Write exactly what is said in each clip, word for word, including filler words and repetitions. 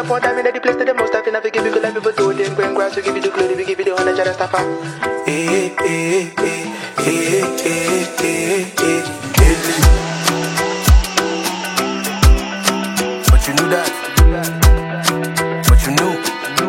up one time in the place to the most I finna give you good life people do them going grass we give you the glory we give you the honor jara staffa. Eh eh eh eh eh eh eh. But you knew that. But you knew.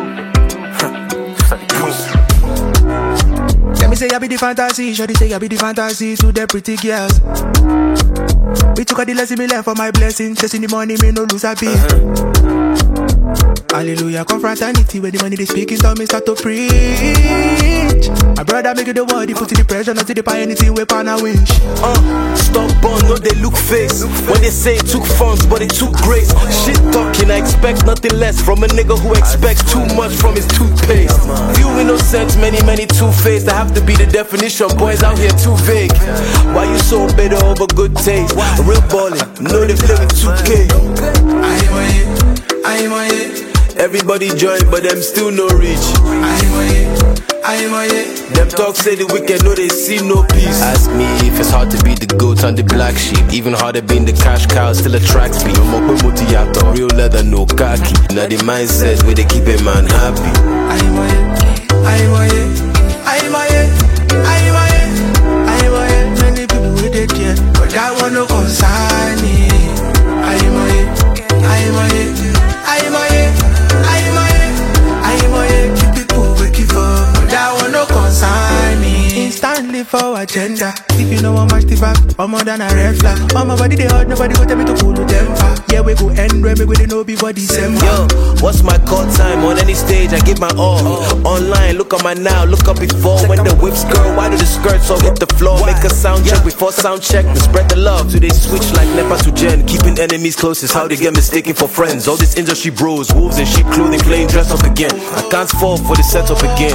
Let me say I be the fantasy, shawty say I be the fantasy to the pretty girls. We took a the lesson me left for my blessing. Chasing the money, me no lose a beat. Uh-huh. Hallelujah, confraternity. When the money they speaking, tell me start to preach. My brother make it the word, he put in the pressure, not to the pie anything we pan a wish. Uh, stubborn, no they look face. When they say it took funds, but it took grace. Shit talking, I expect nothing less from a nigga who expects too much from his toothpaste. Few innocent, many, many two-faced. I have to be the definition, boys out here too vague. Why you so bitter over good taste? Real ballin', know they play with two K. I'm on it, I'm on it. Everybody join, but them still no reach. I'm on it, I'm on it. Them talk say the wicked, no they see no peace. Ask me if it's hard to be the goat and the black sheep. Even harder being the cash cow, still attracts me. Real leather, no khaki. Now the mindset where they keep a man happy. I'm on it, I'm on it, I'm on it, I'm on it, I'm on it. Many people with it yet, but that one no concern me. I'm on it, I'm on it, I'm on it, I'm on it, I'm on it. Keep people waking for, but that one no concern me. Instantly for agenda. If you know I'm much the back, I'm more than a red flag. On my body they hurt, nobody go tell me to cool them fast. Yeah, we go end when we go to know before December. Yo, what's my call time? On any stage, I give my all. Online, look on my now, look up before. When the whips girl, why do the skirts all hit the floor? Make a sound check before sound check. To spread the love, do they switch like Nepa to Jen? Keeping enemies close is how they get mistaken for friends. All this industry bros, wolves in sheep clothing, playing dress up again. I can't fall for the setup again.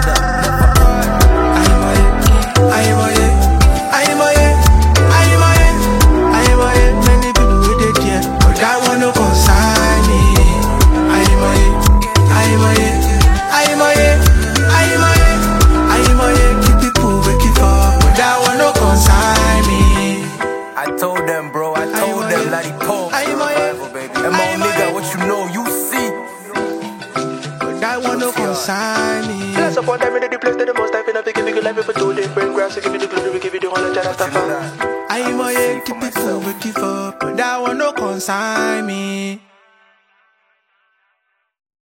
I'm on it, I'm on it, I'm on it, I'm on it. Many people with it yet, but that one no concern me. I'm on it, I'm on it, I'm on it, I'm on it, I'm on it. Keep people waking for, but that one no concern me. I told them, bro, I told them, Laddie Paul. I'm on it, and my nigga, what you know, you see. But that one no concern me. Bless upon them in the place to the most I finna give you good life people do them bring grass to give you the glory we give you the honor jara staffa. I'm on it, keep people waking for, but that one no concern me.